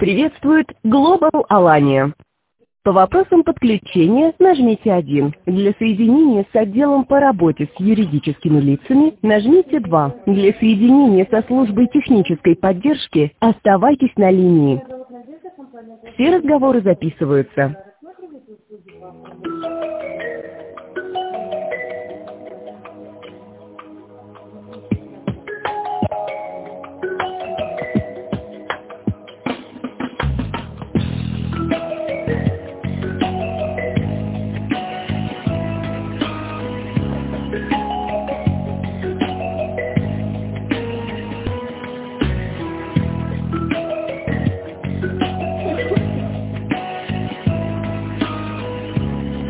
Приветствует Global Alania. По вопросам подключения нажмите 1. Для соединения с отделом по работе с юридическими лицами нажмите 2. Для соединения со службой технической поддержки оставайтесь на линии. Все разговоры записываются.